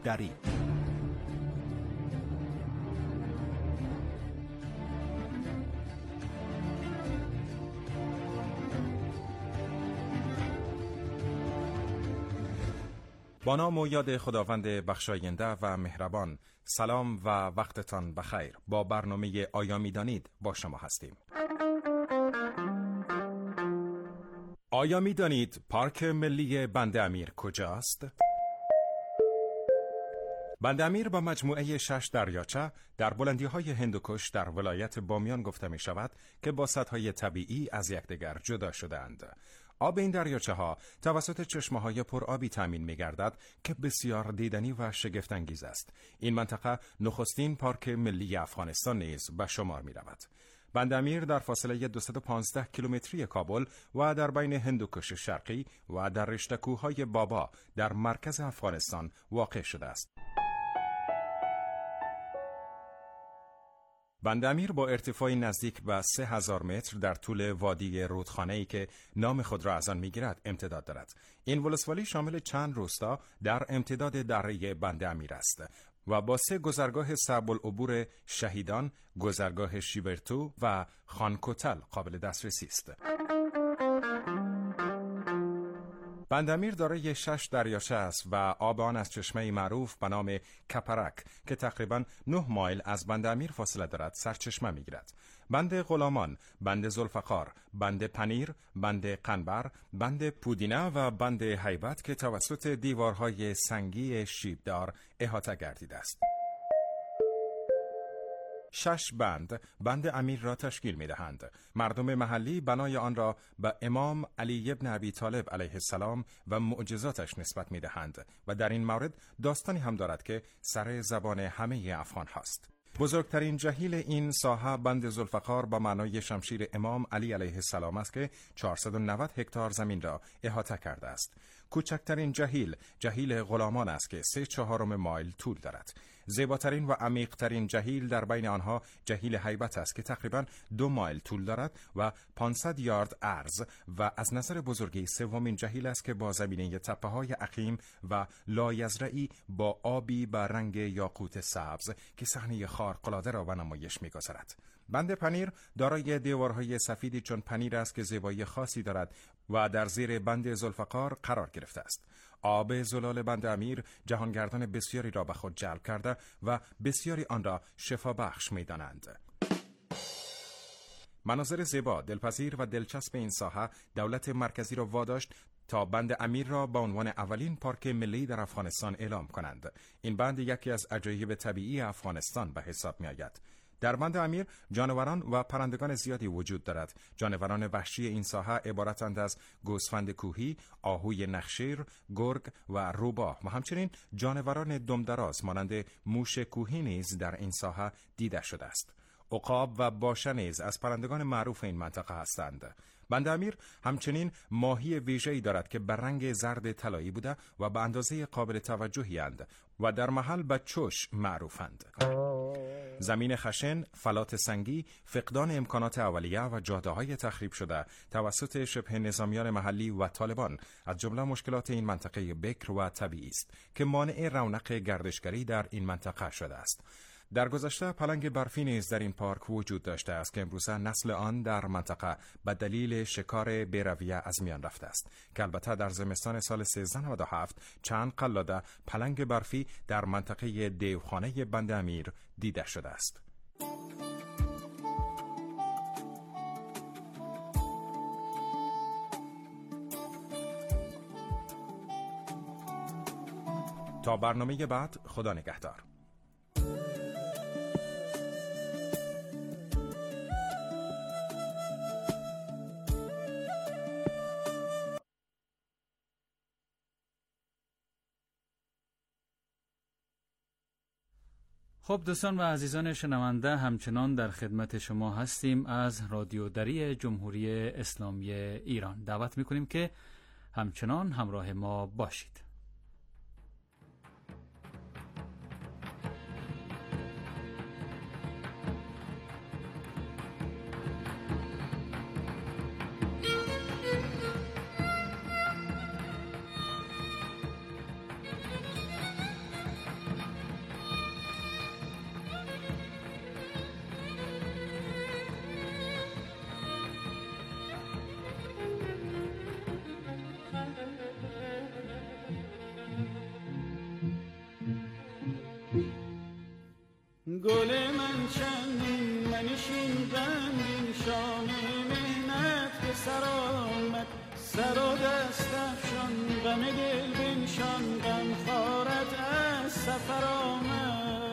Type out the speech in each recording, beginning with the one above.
دری. با نام و یاد خداوند بخشاینده و مهربان. سلام و وقتتان بخیر. با برنامه آیا می‌دانید با شما هستیم. آیا می‌دانید پارک ملی بند امیر کجاست؟ بند امیر با مجموعه 6 دریاچه در بلندی‌های هندوکش در ولایت بامیان گفته می‌شود که با سدهای طبیعی از یکدیگر جدا شده‌اند. آب این دریاچه‌ها توسط چشمه‌های پرآبی تامین می‌گردد که بسیار دیدنی و شگفت‌انگیز است. این منطقه نخستین پارک ملی افغانستان نیز به شمار می‌رود. بند امیر در فاصله 215 کیلومتری کابل و در بین هندوکش شرقی و در رشته کوه‌های بابا در مرکز افغانستان واقع شده است. بند امیر با ارتفاعی نزدیک به 3000 متر در طول وادی رودخانه‌ای که نام خود را از آن می‌گیرد امتداد دارد. این ولسوالی شامل چند روستا در امتداد دره بند امیر است و با 3 گذرگاه صعب العبور شهیدان، گذرگاه شیبرتو و خانکوتل قابل دسترسی است. بند امیر دارای 6 دریاچه است و آب آن از چشمه معروف به نام کپرک که تقریباً 9 مایل از بند امیر فاصله دارد سرچشمه می‌گیرد. بند غلامان، بند ذوالفقار، بند پنیر، بند قنبر، بند پودینه و بند هیبت که توسط دیوارهای سنگی شیبدار احاطه گردیده است. 6 بند امیر را تشکیل می‌دهند. مردم محلی بنای آن را به امام علی ابن ابی طالب علیه السلام و معجزاتش نسبت می‌دهند و در این مورد داستانی هم دارد که سر زبان همه افغان هاست. بزرگترین جهیل این ساحه بند ذوالفقار با معنای شمشیر امام علی علیه السلام است که 490 هکتار زمین را احاطه کرده است. کوچکترین جهیل غلامان است که 3/4 مایل طول دارد. زیباترین و عمیق‌ترین جهیل در بین آنها جهیل هیبت است که تقریباً 2 مایل طول دارد و 500 یارد عرض و از نظر بزرگی سومین جهیل است که با زمینه تپه‌های عقیم و لایزرعی با آبی به رنگ یاقوت سبز که صحنه خارق‌العاده را به نمایش می‌گذارد. بند پنیر دارای دیوارهای سفیدی چون پنیر است که زیبایی خاصی دارد و در زیر بند ذوالفقار قرار گرفته است. آب زلال بند امیر جهانگردان بسیاری را به خود جلب کرده و بسیاری آن را شفا بخش می‌دانند. مناظر زیبا، دلپذیر و دلچسب این ساحه دولت مرکزی را واداشت تا بند امیر را به عنوان اولین پارک ملی در افغانستان اعلام کنند. این بند یکی از عجایب طبیعی افغانستان به حساب می آید. در بند امیر جانوران و پرندگان زیادی وجود دارد. جانوران وحشی این ساحه عبارتند از گوسفند کوهی، آهوی نخشیر، گرگ و روباه و همچنین جانوران دمدراز مانند موش کوهی نیز در این ساحه دیده شده است. عقاب و باشه نیز از پرندگان معروف این منطقه هستند. بند امیر همچنین ماهی ویژه‌ای دارد که به رنگ زرد طلایی بوده و به اندازه قابل توجهی اند و در محل به چوش معروفند. زمین خشن، فلات سنگی، فقدان امکانات اولیه و جاده‌های تخریب شده توسط شبه نظامیان محلی و طالبان از جمله مشکلات این منطقه بکر و طبیعی است که مانع رونق گردشگری در این منطقه شده است. در گذشته پلنگ برفی نیز در این پارک وجود داشته است که امروزه نسل آن در منطقه به دلیل شکار بی‌رویه از میان رفته است که البته در زمستان سال 1397 چند قلاده پلنگ برفی در منطقه دیوخانه بند امیر دیده شده است. تا برنامه بعد، خدا نگهدار. خب دوستان و عزیزان شنونده، همچنان در خدمت شما هستیم از رادیو دری جمهوری اسلامی ایران. دعوت میکنیم که همچنان همراه ما باشید. شام مهنت به سر آمد، سر و دست افشان غم دل بنشان، غم خارت از سفر آمد.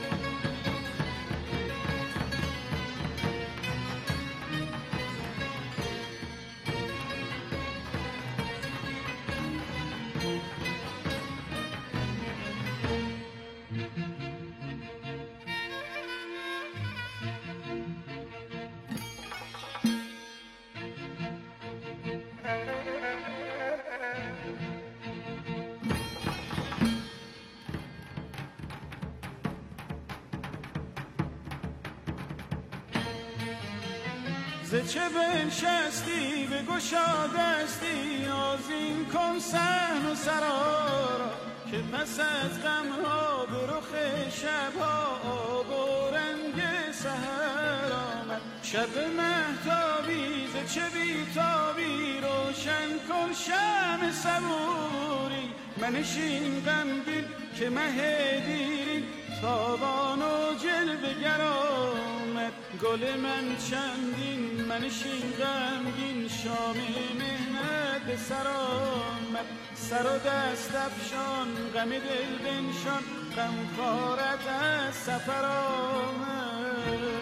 ز چه بنشستی بگشا دستی، آذین کن صحن و سرا را، که پس از غمها به رخ شبها آب و رنگ سحر آمد. شب مهتابی ز چه بیتابی، روشن کن شمع صبوری، منشین غمگین که مه دیرین تابان و جلوه گر آمد. گل من چندین منشین غمگین، شام مهنت به سر آمد. سر و دست افشان غم دل بنشان، غم خارت از سفر آمد.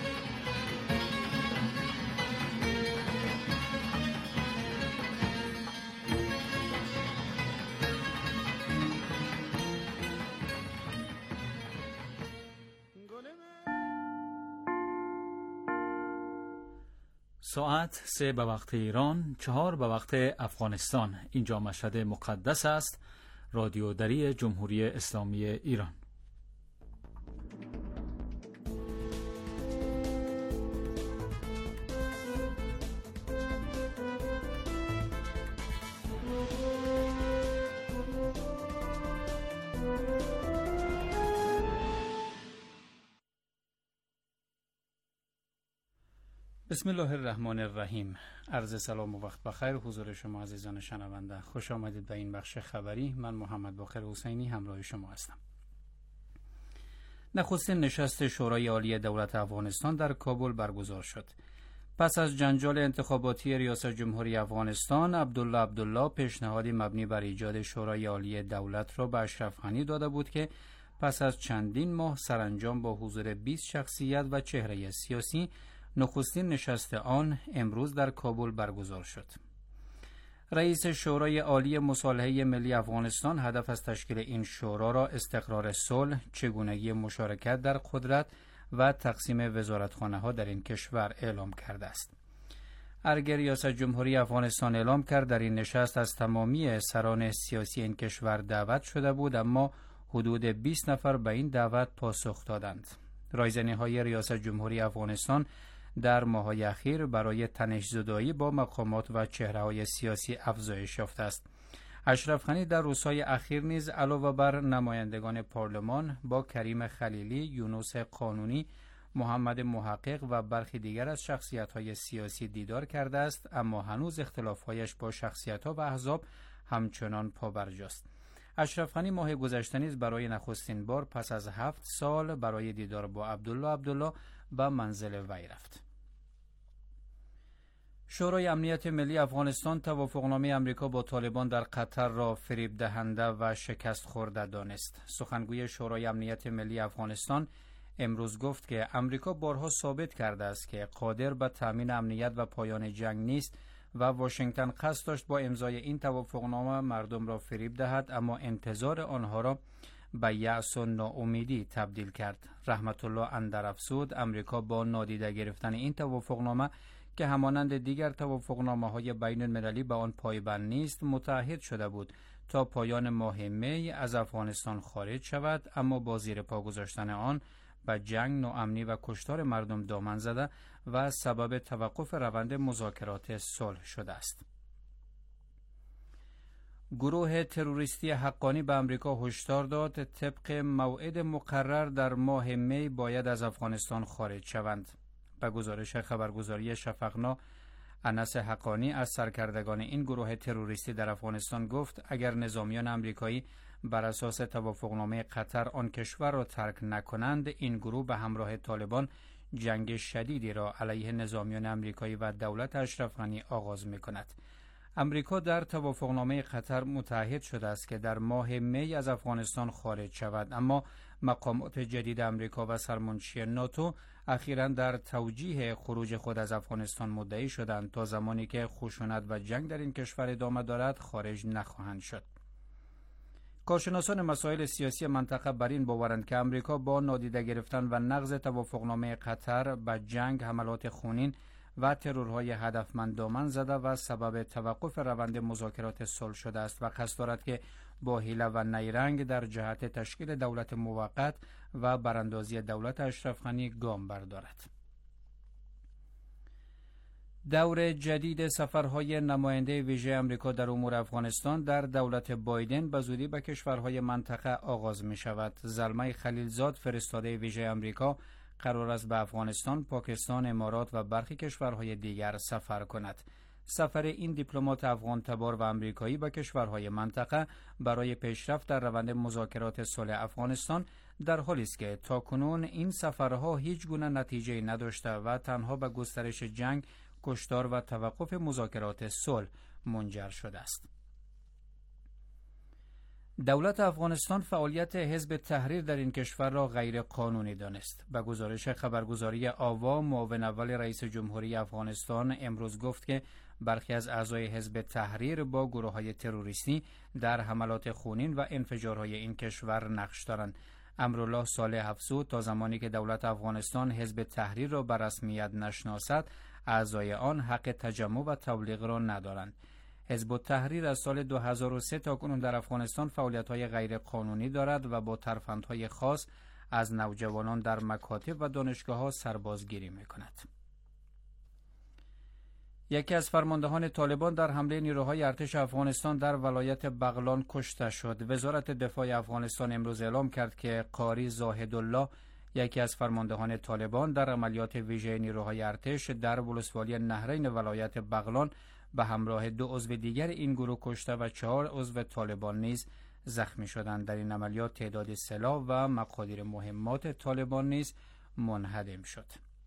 ساعت 3 به وقت ایران، 4 به وقت افغانستان. اینجا مشهد مقدس است، رادیو دری جمهوری اسلامی ایران. بسم الله الرحمن الرحیم. عرض سلام و وقت بخیر حضور شما عزیزان شنونده. خوش آمدید به این بخش خبری. من محمد باقر حسینی همراه شما هستم. نخستین نشست شورای عالی دولت افغانستان در کابل برگزار شد. پس از جنجال انتخاباتی ریاست جمهوری افغانستان، عبدالله پیشنهادی مبنی بر ایجاد شورای عالی دولت را به اشرف غنی داده بود که پس از چندین ماه سرانجام با حضور 20 شخصیت و چهره سیاسی، نخستین نشست آن امروز در کابل برگزار شد. رئیس شورای عالی مصالحه ملی افغانستان هدف از تشکیل این شورا را استقرار صلح، چگونگی مشارکت در قدرت و تقسیم وزارتخانه‌ها در این کشور اعلام کرده است. ارگ ریاست جمهوری افغانستان اعلام کرد در این نشست از تمامی سران سیاسی این کشور دعوت شده بود، اما حدود 20 نفر به این دعوت پاسخ دادند. رایزنی‌های ریاست جمهوری افغانستان در ماه‌های اخیر برای تنش‌زدایی با مقامات و چهره‌های سیاسی افزایش یافته است. اشرف غنی در روزهای اخیر نیز علاوه بر نمایندگان پارلمان با کریم خلیلی، یونس قانونی، محمد محقق و برخی دیگر از شخصیت‌های سیاسی دیدار کرده است، اما هنوز اختلاف‌هایش با شخصیت‌ها و احزاب همچنان پابرجاست. اشرف غنی ماه گذشته نیز برای نخستین بار پس از 7 سال برای دیدار با عبدالله به منزل وی رفت. شورای امنیت ملی افغانستان توافقنامه امریکا با طالبان در قطر را فریب دهنده و شکست خورده دانست. سخنگوی شورای امنیت ملی افغانستان امروز گفت که امریکا بارها ثابت کرده است که قادر به تامین امنیت و پایان جنگ نیست و واشنگتن قصد داشت با امضای این توافقنامه مردم را فریب دهد، اما انتظار آنها را به یأس و ناامیدی تبدیل کرد. رحمت الله اندرافزود امریکا با نادیده گرفتن این توافقنامه که همانند دیگر توافقنامه‌های بین المللی به آن پایبند نیست، متعهد شده بود تا پایان ماه می از افغانستان خارج شود، اما با زیر پا گذاشتن آن به جنگ، ناامنی و کشتار مردم دامن زده و سبب توقف روند مذاکرات صلح شده است. گروه تروریستی حقانی به امریکا هشدار داد طبق موعد مقرر در ماه می باید از افغانستان خارج شوند. به گزارش خبرگزاری شفقنا، انس حقانی از سرکردگان این گروه تروریستی در افغانستان گفت اگر نظامیان امریکایی بر اساس توافقنامه قطر آن کشور را ترک نکنند، این گروه به همراه طالبان جنگ شدیدی را علیه نظامیان آمریکایی و دولت اشرف غنی آغاز می‌کند. امریکا در توافقنامه قطر متعهد شده است که در ماه می از افغانستان خارج شود، اما مقامات جدید امریکا و سرمنشی ناتو اخیراً در توجیه خروج خود از افغانستان مدعی شدند تا زمانی که خشونت و جنگ در این کشور ادامه دارد خارج نخواهند شد. کارشناسان مسائل سیاسی منطقه بر این باورند که امریکا با نادیده گرفتن و نقض توافقنامه قطر به جنگ، حملات خونین و ترورهای هدفمند دامن زده و سبب توقف روند مذاکرات صلح شده است و قصد دارد که با حیله و نیرنگ در جهت تشکیل دولت موقت و براندازی دولت اشرف غنی گام بردارد. دور جدید سفرهای نماینده ویژه امریکا در امور افغانستان در دولت بایدن به زودی به کشورهای منطقه آغاز می شود. زلمه خلیلزاد، فرستاده ویژه امریکا، قرار است به افغانستان، پاکستان، امارات و برخی کشورهای دیگر سفر کند. سفر این دیپلمات افغان تبار و امریکایی به کشورهای منطقه برای پیشرفت در روند مذاکرات صلح افغانستان در حالی است که تاکنون این سفرها هیچ گونه نتیجه نداشته و تنها به گسترش جنگ، کشتار و توقف مذاکرات صلح منجر شده است. دولت افغانستان فعالیت حزب تحریر در این کشور را غیر قانونی دانست. به گزارش خبرگزاری آوا، معاون اول رئیس جمهوری افغانستان امروز گفت که برخی از اعضای حزب تحریر با گروه‌های تروریستی در حملات خونین و انفجارهای این کشور نقش دارند. امرالله صالح افزود تا زمانی که دولت افغانستان حزب تحریر را به رسمیت نشناسد، اعضای آن حق تجمع و تبلیغ را ندارند. حزب التحریر از سال 2003 تا کنون در افغانستان فعالیت‌های غیر قانونی دارد و با ترفندهای خاص از نوجوانان در مکاتب و دانشگاه‌ها سربازگیری می‌کند. یکی از فرماندهان طالبان در حمله نیروهای ارتش افغانستان در ولایت بغلان کشته شد. وزارت دفاع افغانستان امروز اعلام کرد که قاری زاهدالله، یکی از فرماندهان طالبان در عملیات ویژه نیروهای ارتش در ولسوالی نهرین ولایت بغلان به همراه 2 عضو دیگر این گروه کشته و 4 عضو طالبان نیز زخمی شدند. در این عملیات تعداد سلاح و مقادیر مهمات طالبان نیز منهدم شد.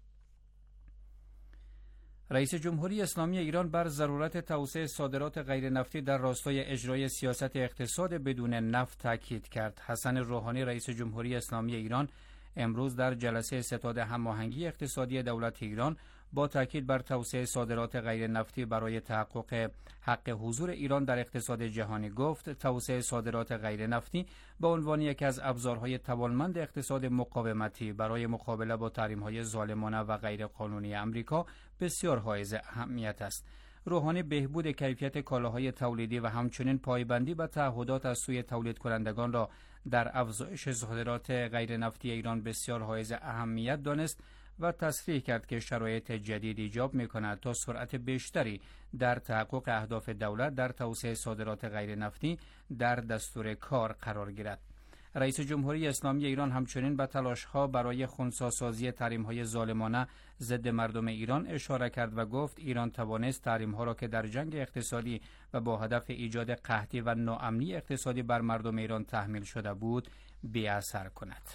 رئیس جمهوری اسلامی ایران بر ضرورت توسعه صادرات غیر نفتی در راستای اجرای سیاست اقتصاد بدون نفت تاکید کرد. حسن روحانی، رئیس جمهوری اسلامی ایران، امروز در جلسه ستاد هماهنگی اقتصادی دولت ایران با تاکید بر توسعه صادرات غیر نفتی برای تحقق حق حضور ایران در اقتصاد جهانی گفت توسعه صادرات غیر نفتی به عنوان یکی از ابزارهای توانمند اقتصاد مقاومتی برای مقابله با تحریم‌های ظالمانه و غیر قانونی آمریکا بسیار حائز اهمیت است. روحانی بهبود کیفیت کالاهای تولیدی و همچنین پایبندی به تعهدات از سوی تولید کنندگان را در افزایش صادرات غیر نفتی ایران بسیار حائز اهمیت دانست و تصریح کرد که شرایط جدید ایجاب می‌کند تا سرعت بیشتری در تحقق اهداف دولت در توسعه صادرات غیر نفتی در دستور کار قرار گیرد. رئیس جمهوری اسلامی ایران همچنین به تلاش‌ها برای خنثی‌سازی تحریم‌های ظالمانه ضد مردم ایران اشاره کرد و گفت ایران توانست تحریم‌ها را که در جنگ اقتصادی و با هدف ایجاد قحطی و ناامنی اقتصادی بر مردم ایران تحمیل شده بود بی‌اثر کند.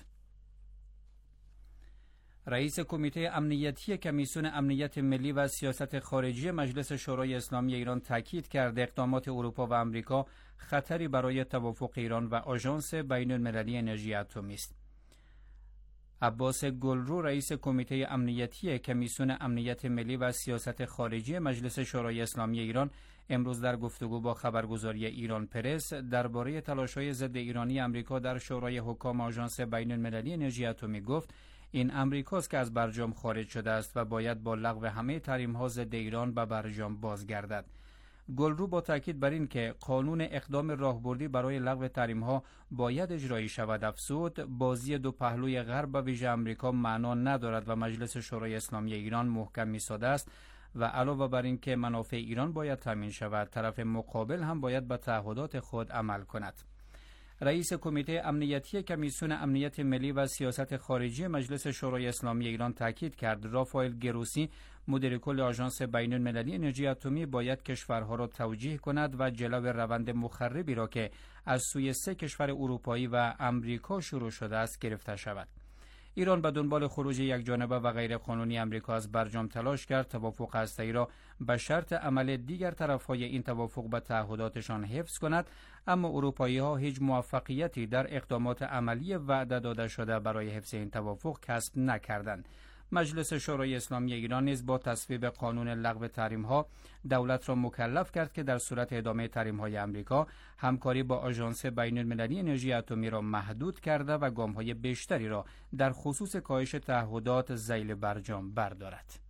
رئیس کمیته امنیتی کمیسیون امنیت ملی و سیاست خارجی مجلس شورای اسلامی ایران تاکید کرد اقدامات اروپا و آمریکا خطری برای توافق ایران و آژانس بین‌المللی انرژی اتمی است. عباس گلرو، رئیس کمیته امنیتی کمیسیون امنیت ملی و سیاست خارجی مجلس شورای اسلامی ایران، امروز در گفتگو با خبرگزاری ایران پرس درباره تلاش‌های ضد ایرانی آمریکا در شورای حکام آژانس بین‌المللی انرژی اتمی گفت این امریکاست که از برجام خارج شده است و باید با لغو همه تحریم‌ها ضد ایران به برجام بازگردد. گلرو با تاکید بر این که قانون اقدام راهبردی برای لغو تحریم‌ها باید اجرایی شود افزود بازی دو پهلوی غرب و ویژه آمریکا معنا ندارد و مجلس شورای اسلامی ایران محکم ایستاده است و علاوه بر این که منافع ایران باید تامین شود، طرف مقابل هم باید به تعهدات خود عمل کند. رئیس کمیته امنیتی کمیسیون امنیت ملی و سیاست خارجی مجلس شورای اسلامی ایران تاکید کرد رافائل گروسی، مدیر کل آژانس بین‌المللی انرژی اتمی، باید کشورها را توجیه کند و جلو روند مخربی را که از سوی 3 کشور اروپایی و آمریکا شروع شده است گرفته شود. ایران به دنبال خروج یکجانبه و غیر قانونی امریکا از برجام تلاش کرد توافق هسته‌ای را به شرط عمل دیگر طرف‌های این توافق به تعهداتشان حفظ کند، اما اروپایی‌ها هیچ موفقیتی در اقدامات عملی وعده داده شده برای حفظ این توافق کسب نکردند. مجلس شورای اسلامی ایران نیز با تصویب قانون لغو تحریم‌ها دولت را مکلف کرد که در صورت ادامه تحریم‌های امریکا همکاری با آژانس بین‌المللی انرژی اتمی را محدود کرده و گام‌های بیشتری را در خصوص کاهش تعهدات ذیل برجام بردارد.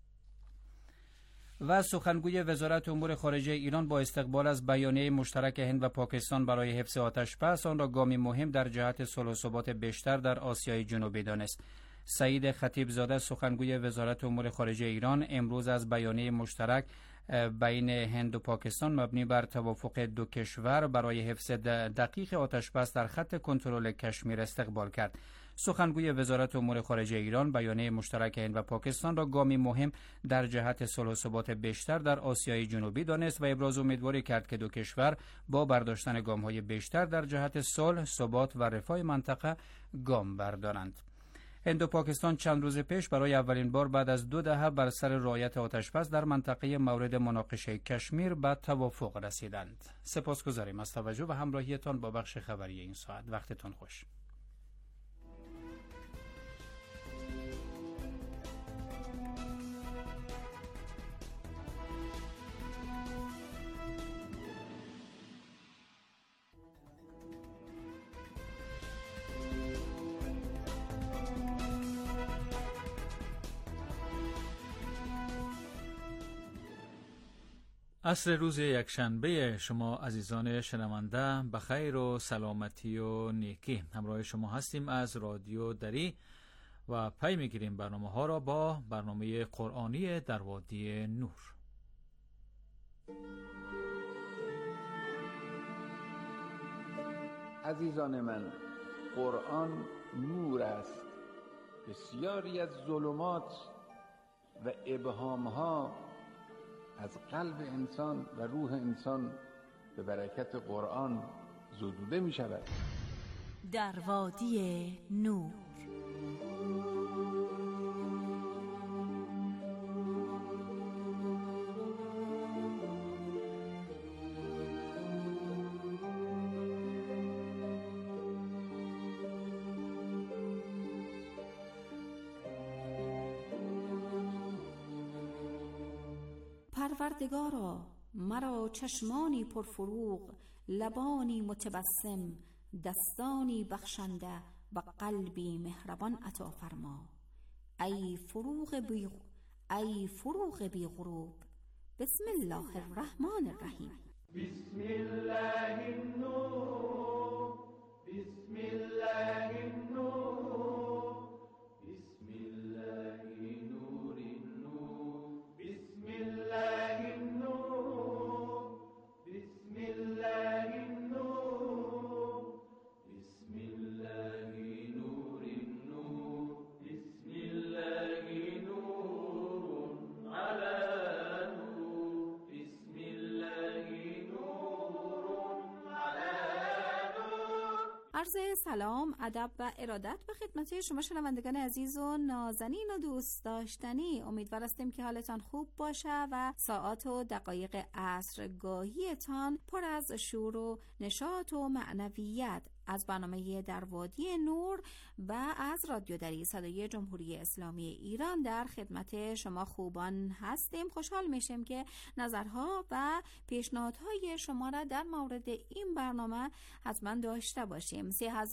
و سخنگوی وزارت امور خارجه ایران با استقبال از بیانیه مشترک هند و پاکستان برای حفظ آتش‌بس آن را گامی مهم در جهت صلح و ثبات بیشتر در آسیای جنوبی دانست. سعید خطیبزاده سخنگوی وزارت امور خارجه ایران امروز از بیانیه مشترک بین هند و پاکستان مبنی بر توافق دو کشور برای حفظ دقیق آتش‌بس در خط کنترل کشمیر استقبال کرد. سخنگوی وزارت امور خارجه ایران بیانیه مشترک هند و پاکستان را گامی مهم در جهت صلح و ثبات بیشتر در آسیای جنوبی دانست و ابراز امیدواری کرد که دو کشور با برداشتن گام‌های بیشتر در جهت صلح، ثبات و رفاه منطقه گام بردارند. هند و پاکستان چند روز پیش برای اولین بار بعد از 2 دهه بر سر رعایت آتش‌بس در منطقه مورد مناقشه کشمیر به توافق رسیدند. سپاسگزاریم از توجه و همراهیتان با بخش خبری این ساعت. وقتتان خوش. عصر روز یکشنبه شما عزیزان شنونده بخیر و سلامتی و نیکی. همراه شما هستیم از رادیو دری و پی میگیریم برنامه ها را با برنامه قرآنی در وادی نور. عزیزان من، قرآن نور است. بسیاری از ظلمات و ابهامها از قلب انسان و روح انسان به برکت قرآن زدوده می شود. در وادی نور. پروردگارا، مرا چشمانی پرفروغ، لبانی متبسم، دستانی بخشنده و قلبی مهربان عطا فرما. ای فروغ بی غروب. بسم الله الرحمن الرحیم. بسم الله النور، بسم الله النور، بسم الله نور النور، بسم الله النور، بسم الله النور، بسم الله نور النور، بسم الله نور على نور، بسم الله نور على نور. عرض سلام، ادب و ارادت به خدمت شما شنوندگان عزیز و نازنین و دوست داشتنی. امیدوار هستیم که حالتان خوب باشه و ساعات و دقایق عصرگاهیتان پر از شور و نشاط و معنویت از برنامه در وادی نور و از رادیو دری صدای جمهوری اسلامی ایران در خدمت شما خوبان هستیم. خوشحال میشیم که نظرها و پیشنهادهای شما را در مورد این برنامه حتما داشته باشیم.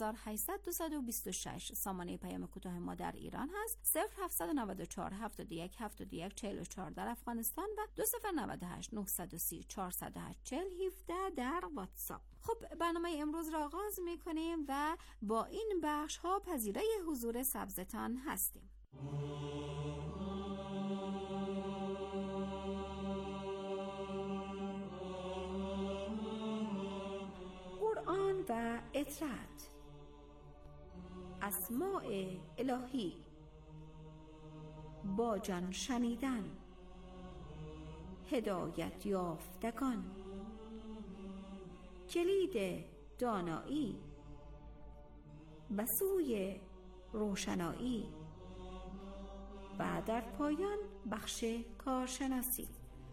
3800 سامانه پیام کوتاه ما در ایران هست، 0794 71 71 44 در افغانستان و 2098 930 408 4017 در واتساپ. خب، برنامه امروز را آغاز میکنیم و با این بخش ها پذیرای حضور سبزتان هستیم. قرآن و اطرت، اسماء الهی، با جان شنیدن، هدایت یافتگان، کلید دانایی، به سوی روشنایی و در پایان بخش کارشناسی.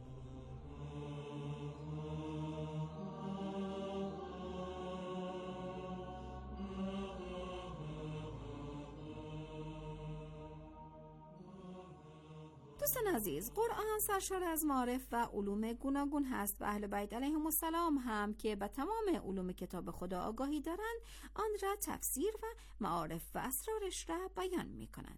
دوستان عزیز، قرآن سرشار از معارف و علوم گوناگون هست و اهل بیت علیهم السلام هم که به تمام علوم کتاب خدا آگاهی دارند آن را تفسیر و معارف و اسرارش را بیان می کنند.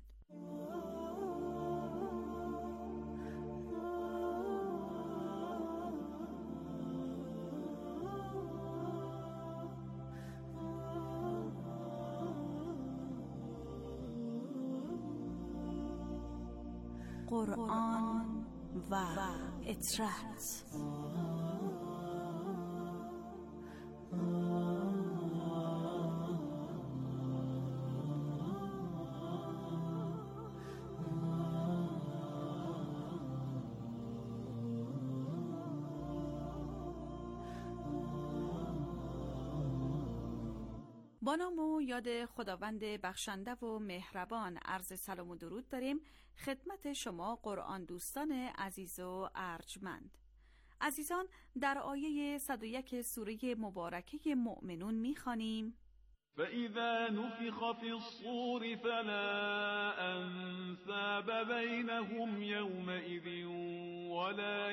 قرآن و اطرت. با نام و یاد خداوند بخشنده و مهربان عرض سلام و درود داریم خدمت شما قرآن دوستان عزیز و ارجمند. عزیزان، در آیه 101 سوره مبارکه مؤمنون می‌خوانیم: فَإِذَا نُفِخَ فِي الصُّورِ فَلَا أَنْسَابَ بَيْنَهُمْ يَوْمَئِذٍ وَلَا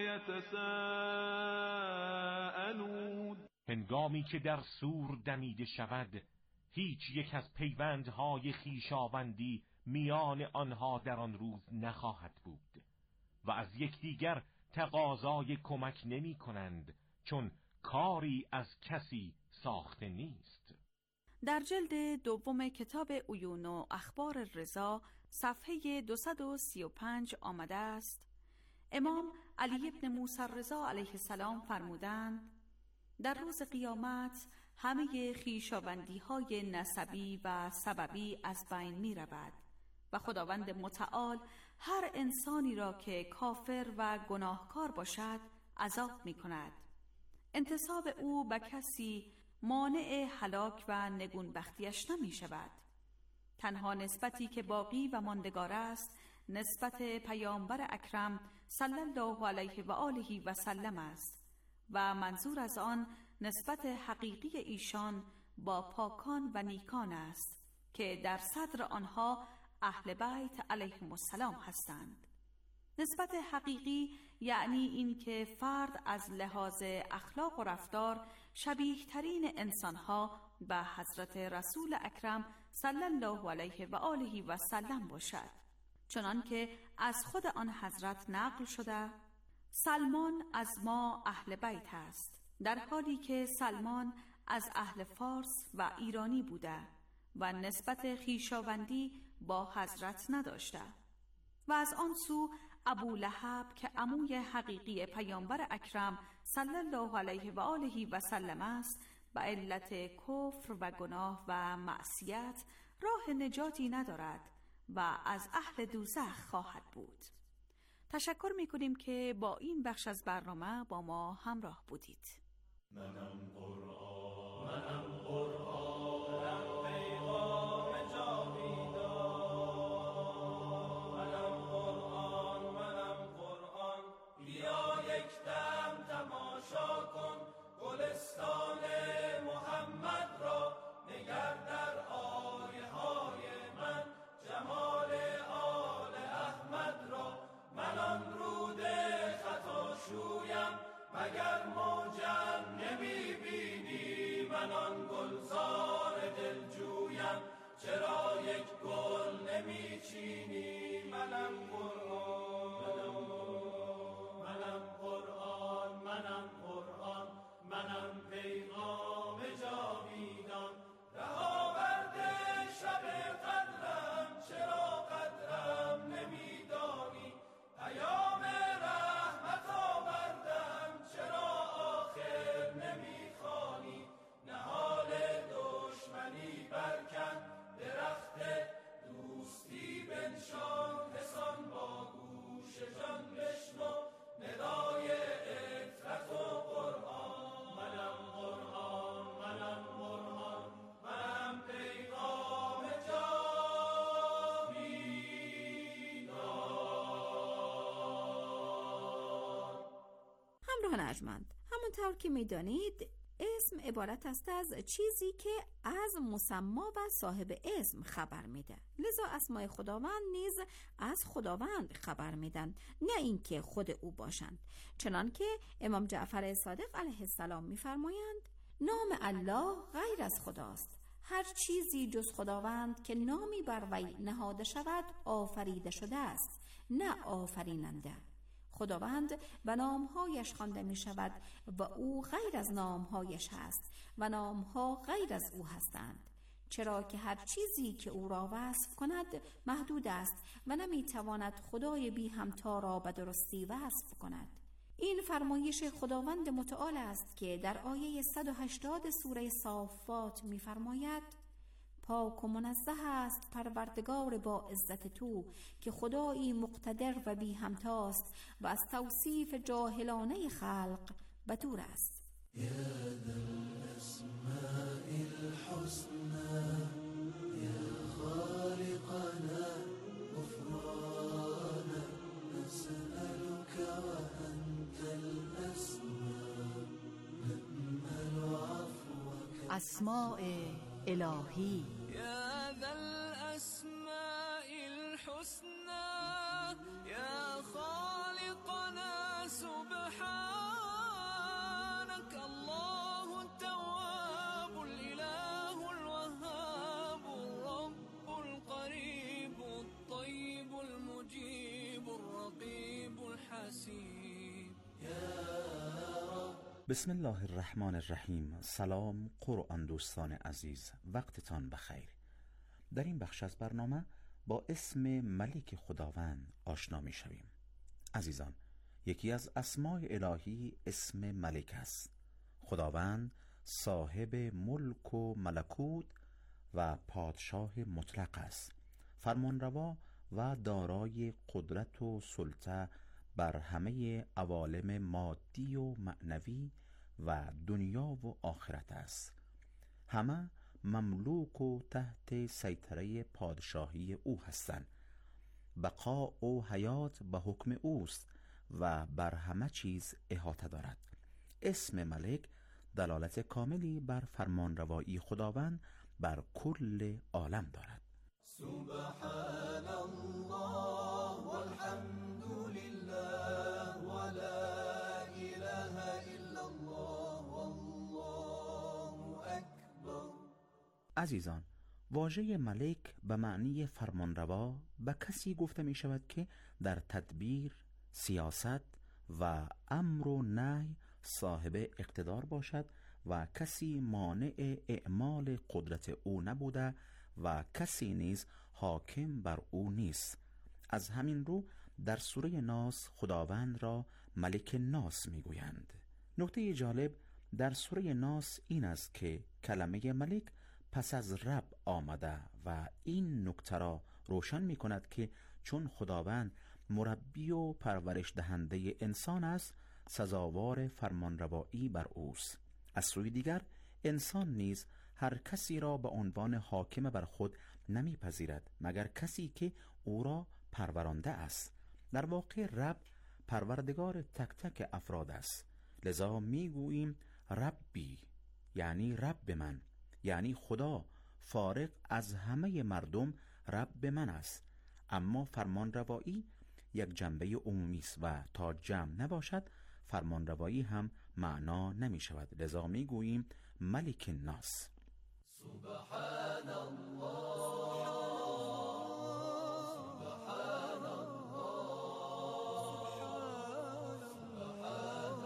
يَتَسَاءَلُونَ. هنگامی که در سور دمیده شود، هیچ یک از پیوندهای خویشاوندی میان آنها در آن روز نخواهد بود و از یکدیگر تقاضای کمک نمی کنند، چون کاری از کسی ساخته نیست. در جلد دوم کتاب عیون و اخبار رضا صفحه 235 آمده است: امام علی بن موسی رضا علیه السلام فرمودند: در روز قیامت همه خویشاوندی‌های نسبی و سببی از بین می رود و خداوند متعال هر انسانی را که کافر و گناهکار باشد عذاب می کند. انتساب او به کسی مانع هلاک و نگونبختیش نمی شود. تنها نسبتی که باقی و ماندگار است نسبت پیامبر اکرم صلی الله علیه و آله و سلم است و منظور از آن نسبت حقیقی ایشان با پاکان و نیکان است که در صدر آنها اهل بیت علیهم السلام هستند. نسبت حقیقی یعنی این که فرد از لحاظ اخلاق و رفتار شبیه ترین انسانها به حضرت رسول اکرم صلی الله علیه و آله و سلم باشد، چنان که از خود آن حضرت نقل شده: سلمان از ما اهل بیت است، در حالی که سلمان از اهل فارس و ایرانی بوده و نسبت خویشاوندی با حضرت نداشته. و از آن سو ابو لهب که عموی حقیقی پیامبر اکرم صلی الله علیه و آله و سلم است، به علت کفر و گناه و معصیت راه نجاتی ندارد و از اهل دوزخ خواهد بود. تشکر می‌کنیم که با این بخش از برنامه با ما همراه بودید. منم قرآن پیغام جاویدان. منم قرآن بیا یک دم تماشا کن گلستان محمد را، نگر در آیه های من جمال آل احمد را. من آن رود خطا شویم مگر موجم نمی بینی، من آن گلزار همراهان ارجمند، همونطور که میدانید اسم عبارت است از چیزی که از مسما و صاحب اسم خبر میده. لذا اسماء خداوند نیز از خداوند خبر میدن، نه اینکه خود او باشند. چنان که امام جعفر صادق علیه السلام میفرمایند نام الله غیر از خداست. هر چیزی جز خداوند که نامی بر وی نهاده شود آفریده شده است، نه آفریننده. خداوند به نامهایش خوانده می شود و او غیر از نامهایش هست و نامها غیر از او هستند، چرا که هر چیزی که او را وصف کند محدود است و نمی تواند خدای بی همتا را به درستی وصف کند. این فرمایش خداوند متعال است که در آیه 180 سوره صافات می فرماید پاک و منزه است پروردگار با عزت تو که خدایی مقتدر و بی همتاست و از توصیف جاهلانه خلق بدور است. یا ذا الاسماء الحسنى یا خالقنا غفرانا نسألك وأنت الاسماء نأمل عفوك. اسماء الهی يا ذا الأسماء الحسنى يا خالقنا سبحانك الله التواب الإله الوهاب الرب القريب الطيب المجيب الرقيب الحسيب يا بسم الله الرحمن الرحیم. سلام قرآن دوستان عزیز، وقتتان بخیر. در این بخش از برنامه با اسم ملک خداوند آشنا می شویم. عزیزان، یکی از اسماء الهی اسم ملک است. خداوند صاحب ملک و ملکوت و پادشاه مطلق است، فرمانروا و دارای قدرت و سلطه بر همه عوالم مادی و معنوی و دنیا و آخرت است. همه مملوک و تحت سیطره پادشاهی او هستند. بقا و حیات به حکم اوست و بر همه چیز احاطه دارد. اسم ملک دلالت کاملی بر فرمانروایی خداوند بر کل عالم دارد. سبحان الله والحمد لله ولا اله الا الله والله اکبر. عزیزان، واژه ملک به معنی فرمانروا به کسی گفته می شود که در تدبیر، سیاست و امر و نهی صاحب اقتدار باشد و کسی مانع اعمال قدرت او نبوده و کسی نیز حاکم بر او نیست. از همین رو در سوره ناس خداوند را ملک ناس می گویند. نکته جالب در سوره ناس این است که کلمه ملک پس از رب آمده و این نکته را روشن می کند که چون خداوند مربی و پرورش دهنده انسان است، سزاوار فرمانروایی بر اوست. از سوی دیگر انسان نیز هر کسی را به عنوان حاکم بر خود نمیپذیرد مگر کسی که او را پرورانده است. در واقع رب پروردگار تک تک افراد است. لذا میگوییم ربی، یعنی رب من، یعنی خدا فارغ از همه مردم رب من است. اما فرمانروایی یک جنبه عمومی است و تا جمع نباشد فرمانروایی هم معنا نمی شود. لذا می گوییم ملک الناس. سبحان الله سبحان الله سبحان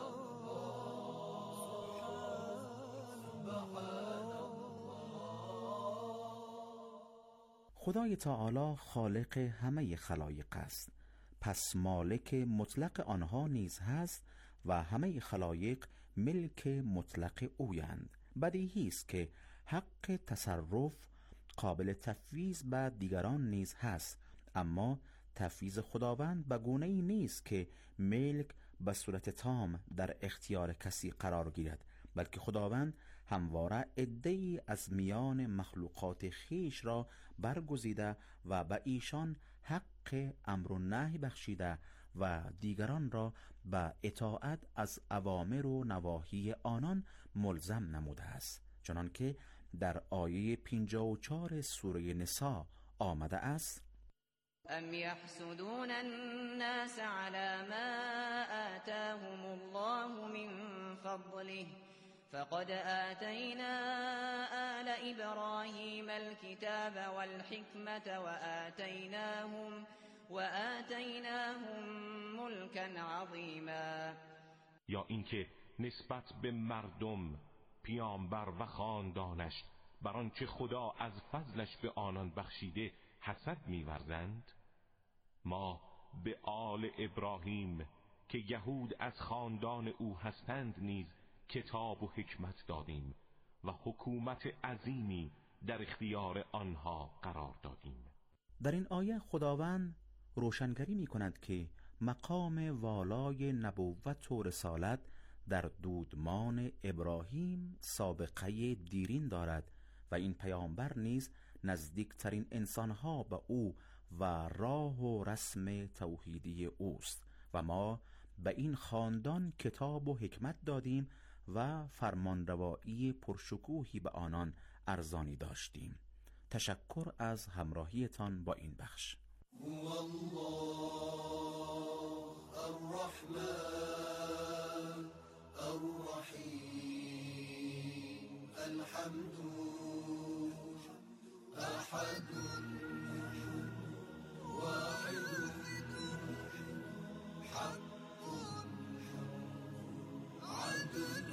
الله. خدای تعالی خالق همه خلایق است، پس مالک مطلق آنها نیز هست و همه خلایق ملک مطلق اویند. بدیهی است که حق تصرف قابل تفویض به دیگران نیز هست، اما تفویض خداوند به گونه‌ای نیست که ملک به صورت تام در اختیار کسی قرار گیرد، بلکه خداوند همواره عده‌ای از میان مخلوقات خیش را برگزیده و به ایشان حق امر و نهی بخشیده و دیگران را به اطاعت از اوامر و نواهی آنان ملزم نموده است، چنانکه در آیه 54 سوره نساء آمده است: ام یحسدون الناس على ما آتاهم الله من فضله فقد آتینا آل ابراهیم الكتاب والحکمة وآتیناهم ملکا عظیما. یا اینکه نسبت به مردم، پیامبر و خاندانش بر آنچه خدا از فضلش به آنان بخشیده حسد می‌ورزند؟ ما به آل ابراهیم که یهود از خاندان او هستند نیز کتاب و حکمت دادیم و حکومت عظیمی در اختیار آنها قرار دادیم. در این آیه خداوند روشنگری می کند که مقام والای نبوت و رسالت در دودمان ابراهیم سابقه دیرین دارد و این پیامبر نیز نزدیکترین انسانها به او و راه و رسم توحیدی اوست و ما به این خاندان کتاب و حکمت دادیم و فرمانروایی پرشکوهی به آنان ارزانی داشتیم. تشکر از همراهیتان با این بخش. هو الله الرحمن الرحیم الحمد احد واحد حق عدل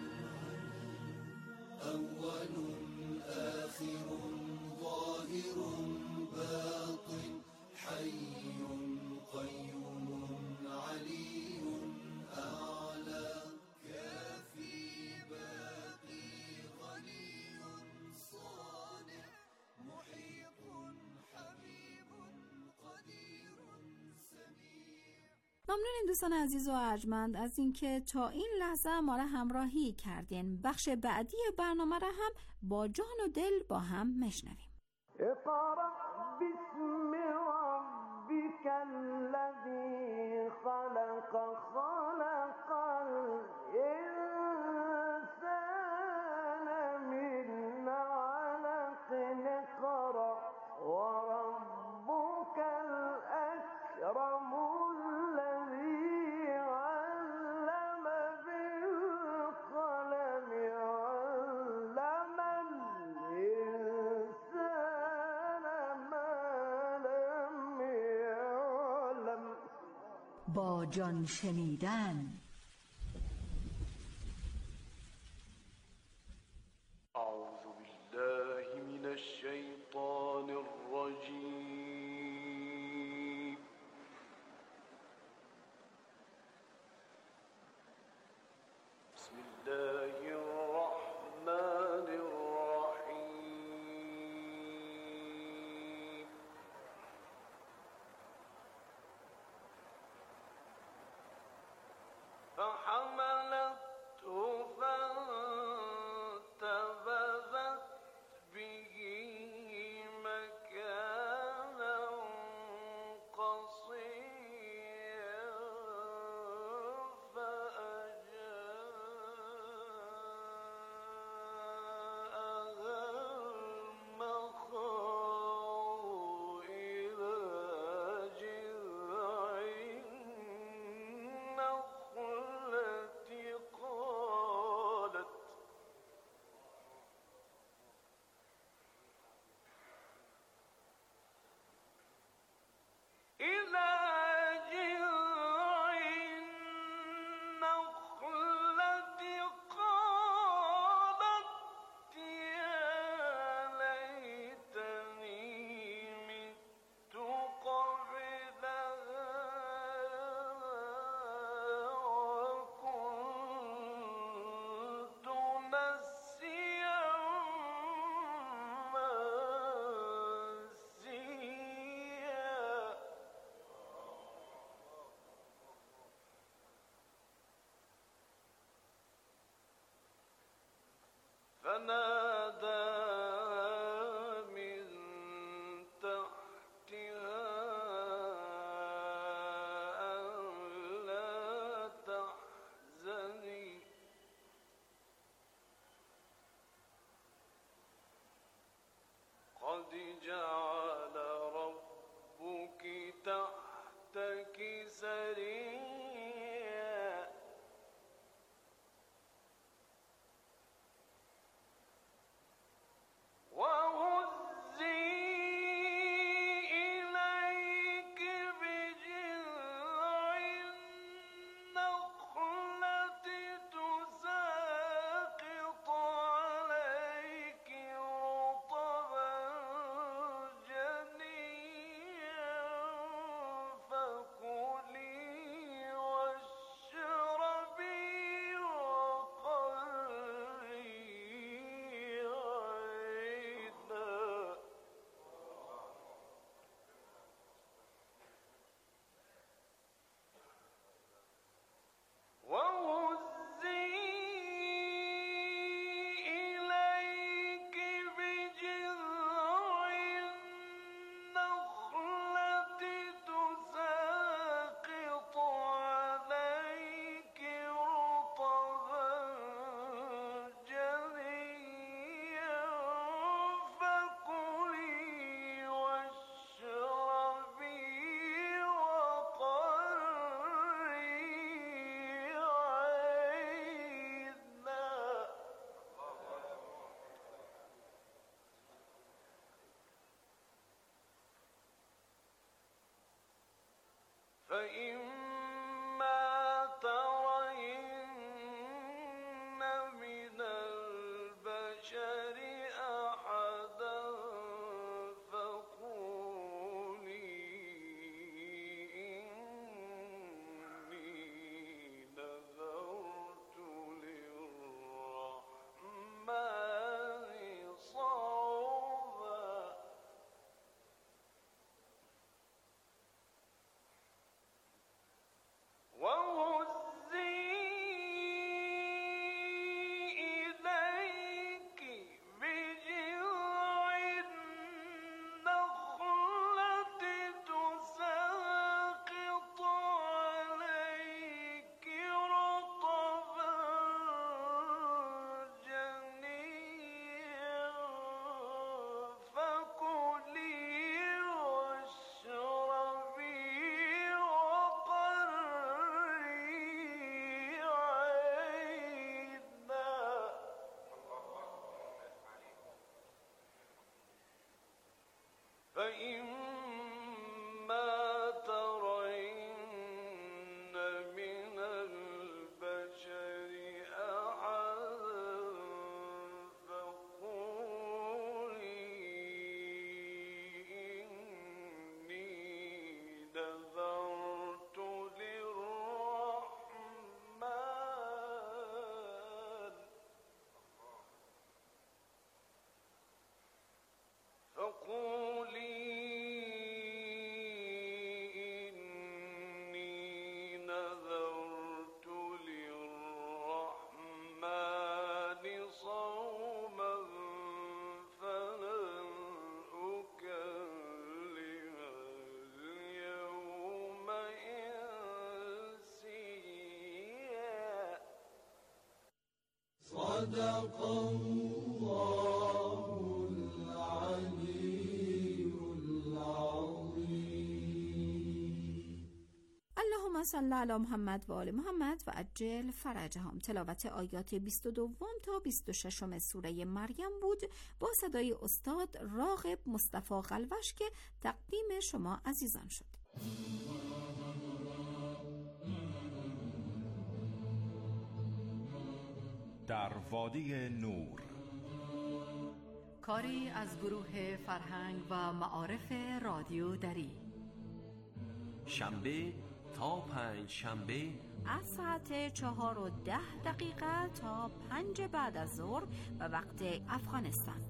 اول آخر ظاهر باطن حي قيوم علي أعلى كافي باقي غني صانع محيط حبيب قدير سميع. ممنونیم دوستان عزیز و ارجمند از اینکه تا این لحظه ما را همراهی کردین. بخش بعدی برنامه را هم با جان و دل با هم میشنویم. اقرأ باسم ربك الذي خلق خلق الإنسان من علق اقرأ وربك الأكرم الذي علم بالقلم علم الإنسان ما لم يعلم. با جان شنیدن. أعوذ بالله من الشيطان الرجيم. بسم الله الرحمن الرحيم. صدق الله العلي العظيم. اللهم صل علی محمد و آل محمد و عجل فرجهم. تلاوت آیات 22 تا 26 سوره مریم بود با صدای استاد راغب مصطفی قلوش که تقدیم شما عزیزان شد. در وادی نور، کاری از گروه فرهنگ و معارف رادیو دری، شنبه تا پنج شنبه از ساعت 4:10 تا 5 بعد از ظهر به وقت افغانستان.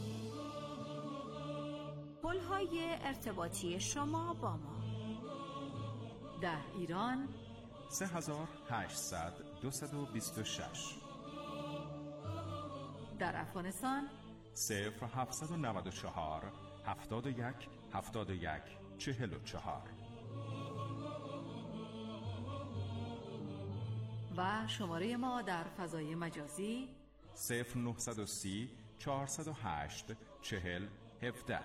پل‌های ارتباطی شما با ما: در ایران 3800-226، در افغانستان 074-71-71-44 و شماره ما در فضای مجازی 0930-408-4017.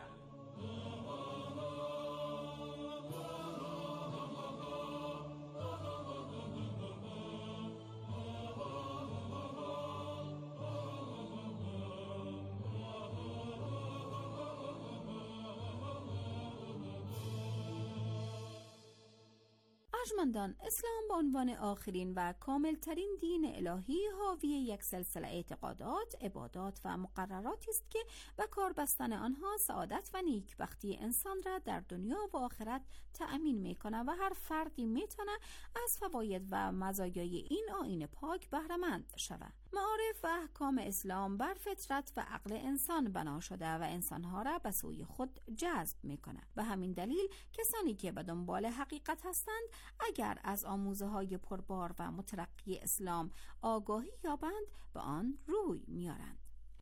ارجمندان، اسلام به عنوان آخرین و کاملترین دین الهی حاوی یک سلسله اعتقادات، عبادات و مقرراتی است که به کار بستن آنها سعادت و نیکبختی انسان را در دنیا و آخرت تأمین می‌کند و هر فردی می‌تواند از فواید و مزایای این آیین پاک بهره مند شود. معارف و احکام اسلام بر فطرت و عقل انسان بنا شده و انسانها را به سوی خود جذب می‌کند. به همین دلیل کسانی که به دنبال حقیقت هستند اگر از آموزه‌های پربار و مترقی اسلام آگاهی یابند به آن روی میارند.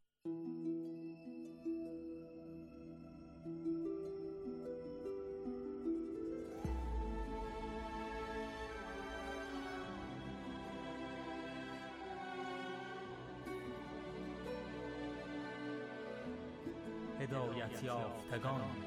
هدایت یافتگان.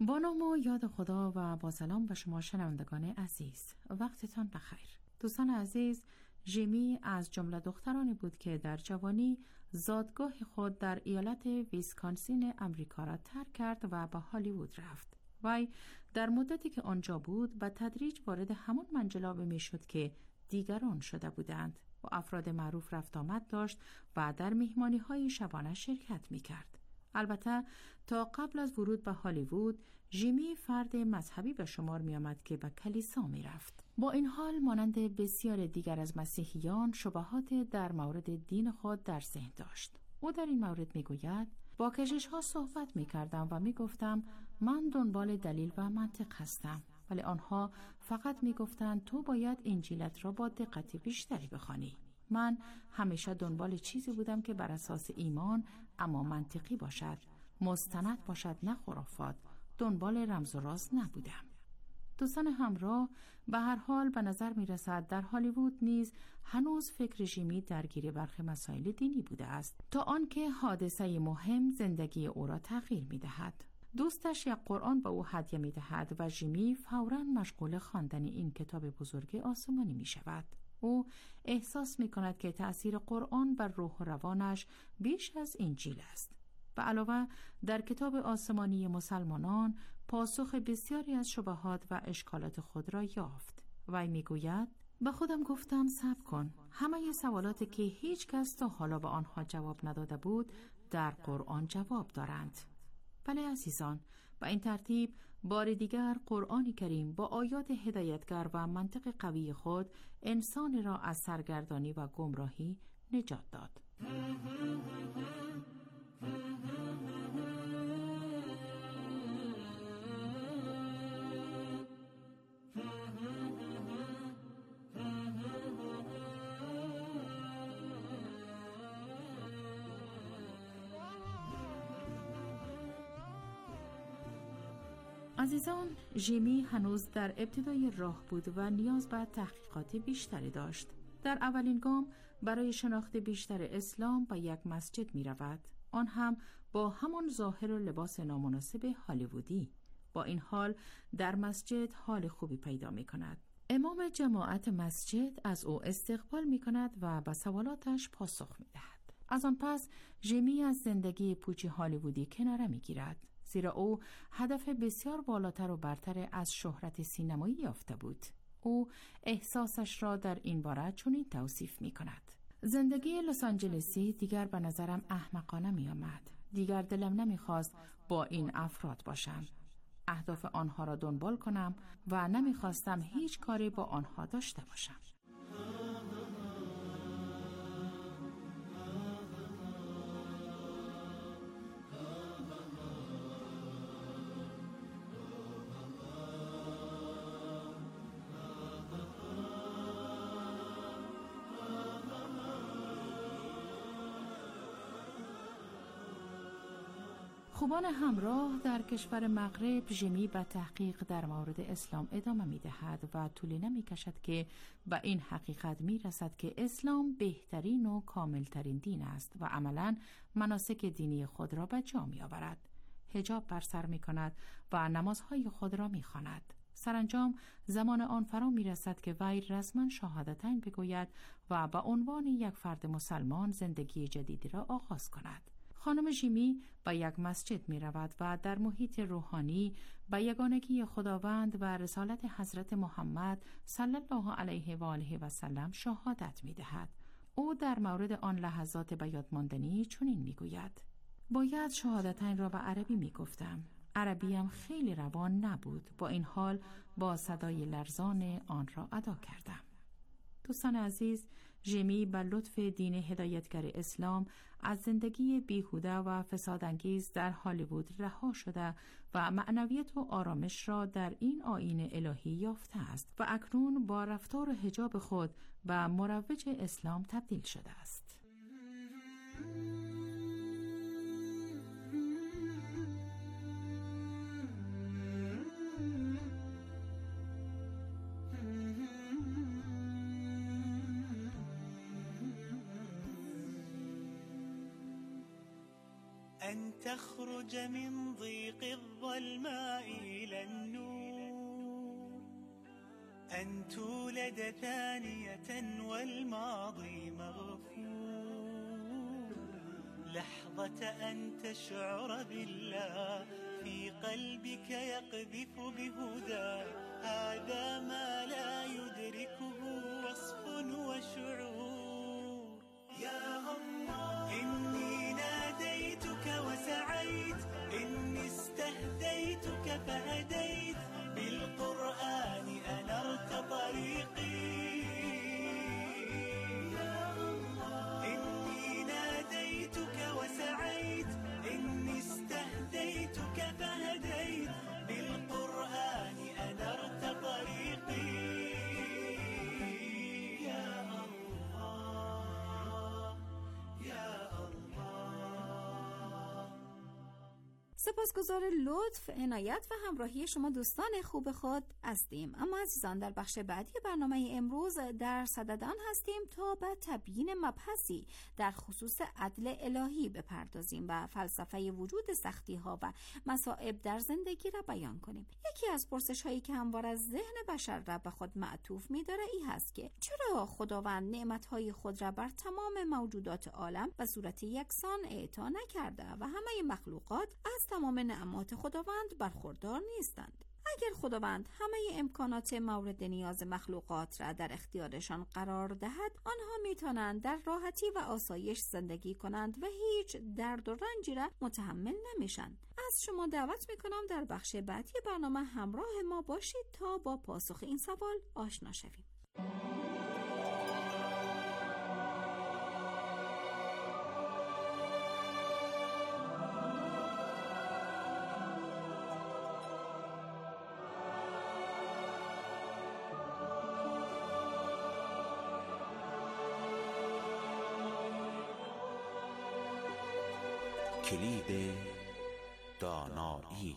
با نام و یاد خدا و با سلام به شما شنوندگان عزیز، وقتتان بخیر. دوستان عزیز، ژیمی از جمله دخترانی بود که در جوانی زادگاه خود در ایالت ویسکانسین امریکا را ترک کرد و به هالیوود رفت. وی در مدتی که آنجا بود به تدریج وارد همان منجلابه می شد که دیگران شده بودند. با افراد معروف رفت آمد داشت و در مهمانی های شبانه شرکت می کرد. البته تا قبل از ورود به هالیوود، ژیمی فرد مذهبی به شمار می آمد که به کلیسا می رفت. با این حال مانند بسیار دیگر از مسیحیان شبهات در مورد دین خود در ذهن داشت. او در این مورد می گوید: با کشش ها صحبت می کردم و می گفتم من دنبال دلیل و منطق هستم، ولی آنها فقط می گفتند تو باید انجیلت را با دقت بیشتری بخوانی. من همیشه دنبال چیزی بودم که بر اساس ایمان اما منطقی باشد، مستند باشد نه خرافات. دنبال رمز و راز نبودم. دوستان همراه، به هر حال به نظر می رسد در هالیوود نیز هنوز فکر ژیمی درگیر برخی مسائل دینی بوده است، تا آنکه حادثه مهم زندگی او را تغییر می دهد. دوستش یک قرآن به او هدیه می دهد و ژیمی فوراً مشغول خواندن این کتاب بزرگ آسمانی می شود. او احساس می کند که تأثیر قرآن بر روح و روانش بیش از انجیل است. به علاوه در کتاب آسمانی مسلمانان پاسخ بسیاری از شبهات و اشکالات خود را یافت. وی می گوید: به خودم گفتم صبر کن، همه سوالاتی که هیچ کس تا حالا به آنها جواب نداده بود در قرآن جواب دارند. بله عزیزان، به این ترتیب بار دیگر قرآن کریم با آیات هدایتگر و منطق قوی خود انسان را از سرگردانی و گمراهی نجات داد. عزیزان، ژیمی هنوز در ابتدای راه بود و نیاز به تحقیقات بیشتری داشت. در اولین گام برای شناخت بیشتر اسلام به یک مسجد می رود، آن هم با همان ظاهر و لباس نامناسب هالیوودی. با این حال در مسجد حال خوبی پیدا می کند. امام جماعت مسجد از او استقبال می کند و به سوالاتش پاسخ می دهد. از آن پس ژیمی از زندگی پوچ هالیوودی کناره می گیرد، زیرا او هدف بسیار بالاتر و برتر از شهرت سینمایی یافته بود. او احساسش را در این باره چنین توصیف می کند: زندگی لس آنجلسی دیگر به نظرم احمقانه می آمد. دیگر دلم نمی خواست با این افراد باشم، اهداف آنها را دنبال کنم و نمی خواستم هیچ کاری با آنها داشته باشم. خوبان همراه در کشور مغرب، ژیمی به تحقیق در مورد اسلام ادامه می دهد و طولی نمی کشد که به این حقیقت می رسد که اسلام بهترین و کاملترین دین است و عملاً مناسک دینی خود را به جا می آورد. حجاب بر سر می کند و نمازهای خود را می خواند. سرانجام زمان آن فرا می رسد که وی رسما شهادتین بگوید و به عنوان یک فرد مسلمان زندگی جدیدی را آغاز کند. خانم ژیمی به یک مسجد می رود و در محیط روحانی به یگانگی خداوند و رسالت حضرت محمد صلی الله علیه و آله و سلم شهادت می دهد. او در مورد آن لحظات به یاد ماندنی چنین می گوید: باید شهادتین را به عربی می گفتم. عربیم خیلی روان نبود، با این حال با صدای لرزان آن را ادا کردم. دوستان عزیز، ژیمی به لطف دین هدایتگر اسلام از زندگی بیهوده و فسادانگیز در هالیوود رها شده و معنویت و آرامش را در این آیین الهی یافته است و اکنون با رفتار و حجاب خود به مروج اسلام تبدیل شده است. أن تخرج من ضيق الظلماء إلى النور، أن تولد ثانية والماضي مغفور، لحظة أن تشعر بالله في قلبك يقذف بهدى، هذا ما لا يدركه وصف وشعور. يا الله إني ناديتك وسعيت، إني استهديتك فهديت، بالقرآن أنرت طريقي. يا الله إني ناديتك وسعيت، إني استهديتك فهديت، بالقرآن أنرت طريقي. يا الله يا الله. سپاسگزار لطف، عنایت و همراهی شما دوستان خوب خود هستیم. اما عزیزان در بخش بعدی برنامه امروز در صدد آن هستیم تا به تبیین مبحثی در خصوص عدل الهی بپردازیم و فلسفه وجود سختی ها و مصائب در زندگی را بیان کنیم. یکی از پرسش هایی که همواره از ذهن بشر را به خود معطوف می داره ای هست که چرا خداوند نعمت های خود را بر تمام موجودات عالم به صورت یکسان اعطا نکرده و همه مخلوقات از تمام نعمات خداوند برخوردار نیستند؟ اگر خداوند همه امکانات مورد نیاز مخلوقات را در اختیارشان قرار دهد، آنها میتونند در راحتی و آسایش زندگی کنند و هیچ درد و رنجی را متحمل نمیشن. از شما دعوت میکنم در بخش بعدی برنامه همراه ما باشید تا با پاسخ این سوال آشنا شویم. کلید دانایی.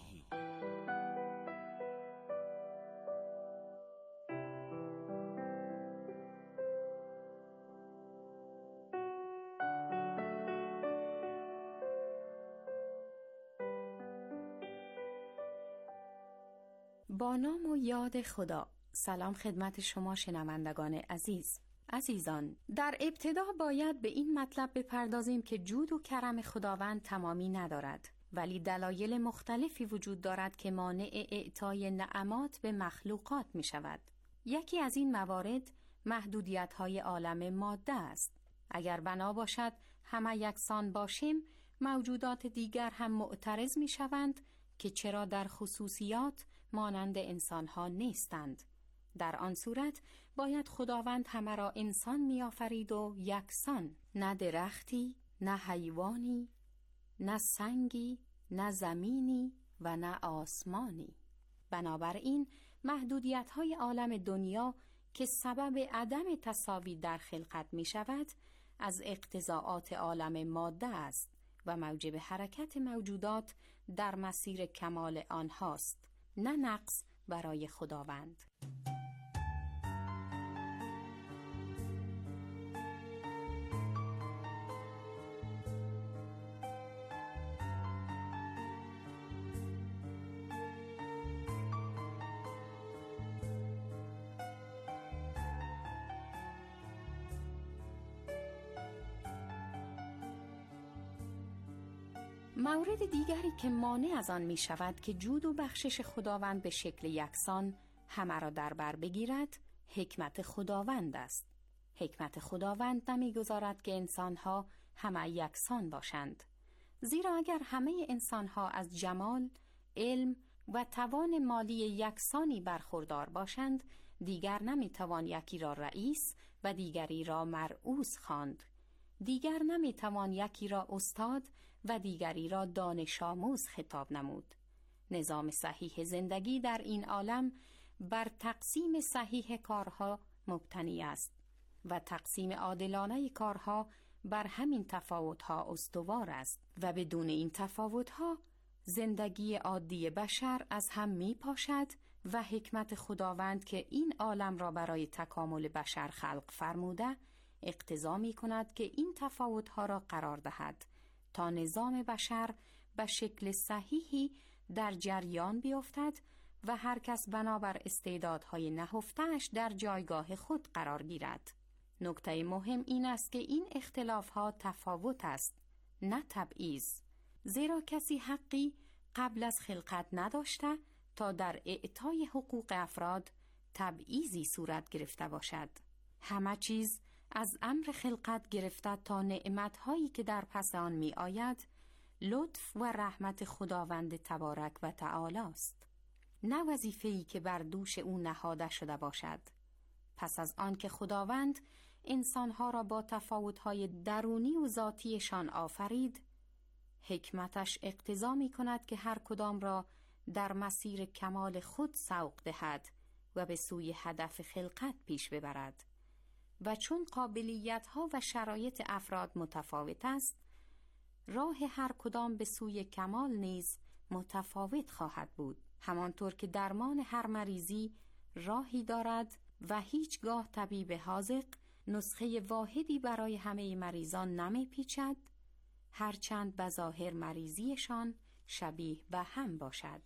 با نام و یاد خدا. سلام خدمت شما شنوندگان عزیز. عزیزان، در ابتدا باید به این مطلب بپردازیم که جود و کرم خداوند تمامی ندارد، ولی دلایل مختلفی وجود دارد که مانع اعطای نعمات به مخلوقات می شود. یکی از این موارد محدودیت‌های عالم ماده است. اگر بنا باشد همه یکسان باشیم، موجودات دیگر هم معترض می شوند که چرا در خصوصیات مانند انسان‌ها نیستند. در آن صورت باید خداوند همه را انسان می‌آفرید و یکسان، نه درختی، نه حیوانی، نه سنگی، نه زمینی و نه آسمانی. بنابراین محدودیت‌های عالم دنیا که سبب عدم تساوی در خلقت می‌شود، از اقتضاعات عالم ماده است و موجب حرکت موجودات در مسیر کمال آنهاست، نه نقص برای خداوند. مورد دیگری که مانع از آن می شود که جود و بخشش خداوند به شکل یکسان همه را در بر بگیرد، حکمت خداوند است. حکمت خداوند نمی گذارد که انسانها همه یکسان باشند. زیرا اگر همه انسانها از جمال، علم و توان مالی یکسانی برخوردار باشند، دیگر نمی توان یکی را رئیس و دیگری را مرئوس خواند. دیگر نمی توان یکی را استاد و دیگری را دانش آموز خطاب نمود. نظام صحیح زندگی در این عالم بر تقسیم صحیح کارها مبتنی است و تقسیم عادلانه کارها بر همین تفاوت‌ها استوار است و بدون این تفاوت‌ها زندگی عادی بشر از هم می‌پاشد و حکمت خداوند که این عالم را برای تکامل بشر خلق فرموده اقتضا می‌کند که این تفاوت‌ها را قرار دهد تا نظام بشر به شکل صحیحی در جریان بیفتد و هر کس بنابر استعدادهای نهفته‌اش در جایگاه خود قرار گیرد. نکته مهم این است که این اختلاف‌ها تفاوت است، نه تبعیض، زیرا کسی حقی قبل از خلقت نداشته تا در اعطای حقوق افراد تبعیضی صورت گرفته باشد. همه چیز از امر خلقت گرفته تا نعمت‌هایی که در پس آن می آید لطف و رحمت خداوند تبارک و تعالی است، نه وظیفه‌ای که بر دوش او نهاده شده باشد. پس از آن که خداوند انسانها را با تفاوت‌های درونی و ذاتیشان آفرید، حکمتش اقتضا می کند که هر کدام را در مسیر کمال خود سوق دهد و به سوی هدف خلقت پیش ببرد. و چون قابلیت‌ها و شرایط افراد متفاوت است، راه هر کدام به سوی کمال نیز متفاوت خواهد بود. همانطور که درمان هر مریضی راهی دارد و هیچگاه طبیب حاذق نسخه واحدی برای همه مریضان نمی پیچد، هرچند بظاهر مریضیشان شبیه به هم باشد.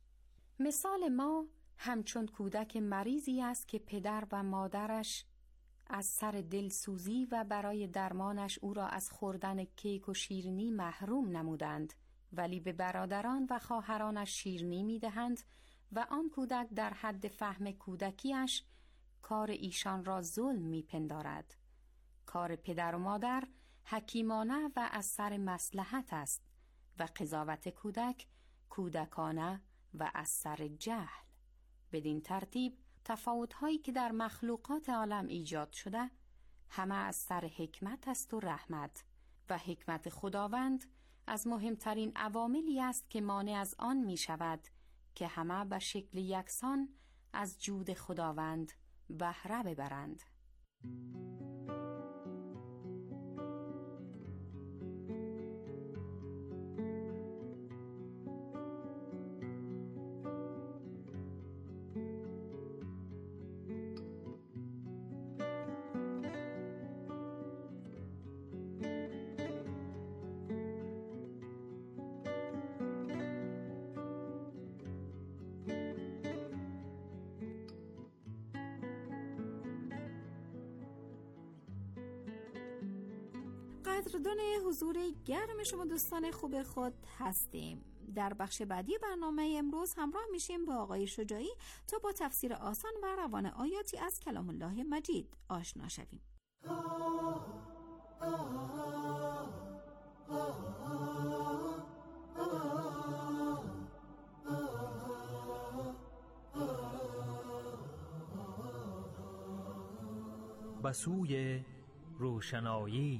مثال ما همچون کودک مریضی است که پدر و مادرش از سر دلسوزی و برای درمانش او را از خوردن کیک و شیرینی محروم نمودند، ولی به برادران و خواهرانش شیرینی می‌دهند و آن کودک در حد فهم کودکیش کار ایشان را ظلم می‌پندارد. کار پدر و مادر حکیمانه و از سر مصلحت است و قضاوت کودک کودکانه و از سر جهل. بدین ترتیب تفاوت‌هایی که در مخلوقات عالم ایجاد شده همه از سر حکمت است و رحمت، و حکمت خداوند از مهمترین عواملی است که مانع از آن می شود که همه به شکل یکسان از جود خداوند بهره ببرند. قدردان حضور گرم شما دوستان خوب خود هستیم. در بخش بعدی برنامه امروز همراه میشیم با آقای شجاعی تا با تفسیر آسان و روان آیاتی از کلام الله مجید آشنا شویم. به سوی روشنایی.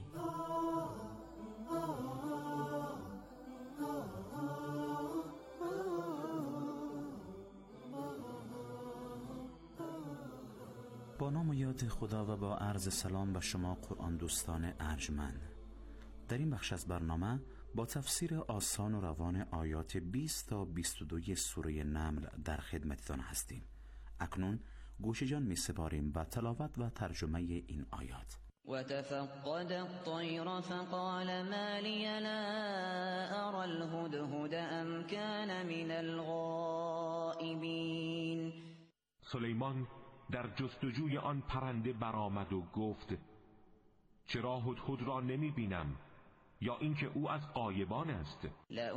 با نام و یاد خدا و با عرض سلام به شما قرآن دوستان ارجمند. در این بخش از برنامه با تفسیر آسان و روان آیات 20 تا 22 سوره نمل در خدمتتان هستیم. اکنون گوش جان می سپاریم به تلاوت و ترجمه این آیات. وتفقد الطير فقال ما لي لا أرى الهدهد أم كان من الغائبين. سلیمان در جستجوی آن پرنده برآمد و گفت چرا هدهد را نمی بینم، یا اینکه او از غایبان است.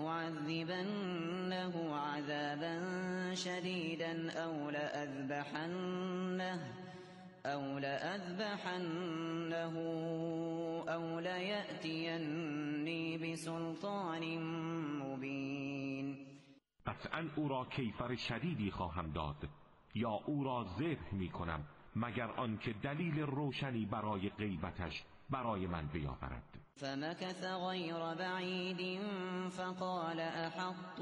لأعذبنه عذابا شديدا أو لأذبحنه أو ليأتيني بسلطان مبين. قطعا او را کیفر شدیدی خواهم داد یا او را ذبح می کنم مگر آنکه دلیل روشنی برای غیبتش برای من بیاورد. فمكث غير بعيد فقال أحطت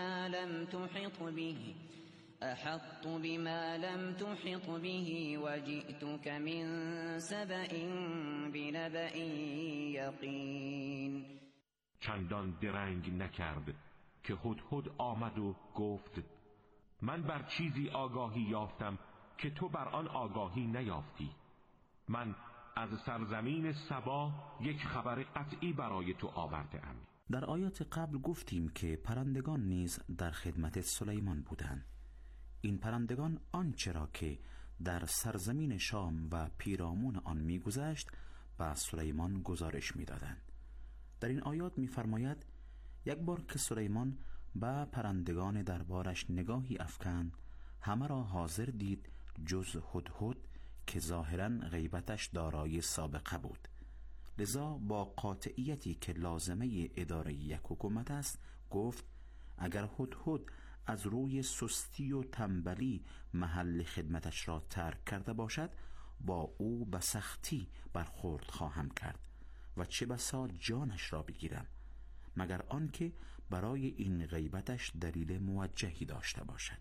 بما لم تحط به وجئتك من سبأ بنبأ يقين. چندان درنگ نکرد که هدهد آمد و گفت من بر چیزی آگاهی یافتم که تو بر آن آگاهی نیافتی. من از سرزمین سبا یک خبر قطعی برای تو آورده ام. در آیات قبل گفتیم که پرندگان نیز در خدمت سلیمان بودند. این پرندگان آنچه را که در سرزمین شام و پیرامون آن می‌گذشت به سلیمان گزارش می‌دادند. در این آیات می‌فرماید یک بار که سلیمان به پرندگان دربارش نگاهی افکند، همه را حاضر دید جز هدهد که ظاهراً غیبتش دارای سابقه بود. لذا با قاطعیتی که لازمه اداره یک حکومت است گفت اگر هدهد از روی سستی و تنبلی محل خدمتش را ترک کرده باشد، با او به سختی برخورد خواهم کرد و چه بسا جانش را بگیرم، مگر آنکه برای این غیبتش دلیل موجهی داشته باشد.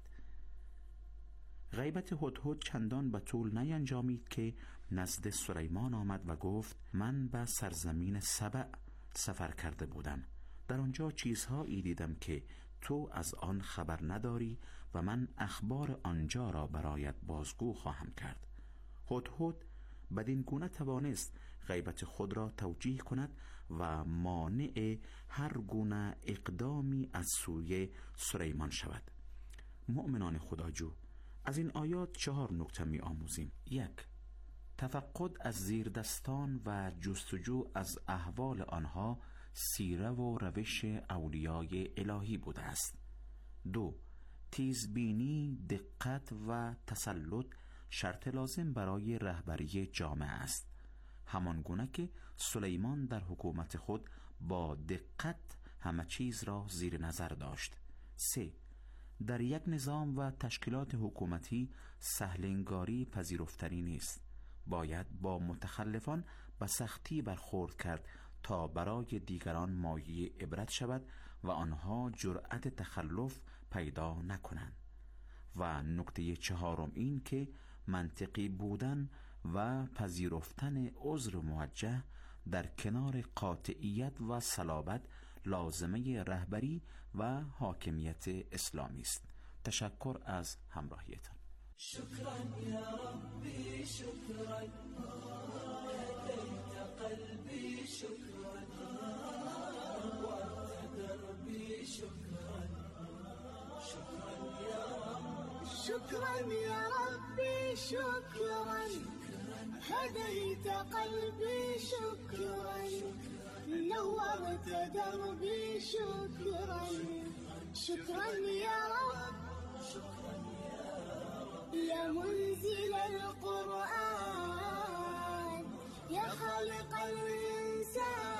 غیبت هدهد چندان به طول نینجامید که نزد سلیمان آمد و گفت من به سرزمین سبع سفر کرده بودم، در آنجا چیزهایی دیدم که تو از آن خبر نداری و من اخبار آنجا را برایت بازگو خواهم کرد. هدهد بدین گونه توانست غیبت خود را توجیه کند و مانع هر گونه اقدامی از سوی سلیمان شود. مؤمنان خداجو، از این آیات 4 نکته می آموزیم. 1. تفقد از زیردستان و جستجو از احوال آنها سیره و روش اولیای الهی بوده است. 2. تیزبینی، دقت و تسلط شرط لازم برای رهبری جامعه است، همان گونه که سلیمان در حکومت خود با دقت همه چیز را زیر نظر داشت. 3. در یک نظام و تشکیلات حکومتی سهلنگاری پذیرفتنی نیست. باید با متخلفان به سختی برخورد کرد تا برای دیگران مایه عبرت شود و آنها جرأت تخلف پیدا نکنند. و نکته 4 این که منطقی بودن و پذیرفتن عذر موجه در کنار قاطعیت و صلابت لازمه رهبری و حاکمیت اسلامی است. تشکر از همراهیتان. شكرا يا ربي شكرا هديت قلبي شكرا وأنت دربي شكرا شكرا يا رب شكرا يا ربي شكرا هديت قلبي شكرا نورت دربي شكرا شكرا يا رب يا منزل القرآن يا خالق الإنسان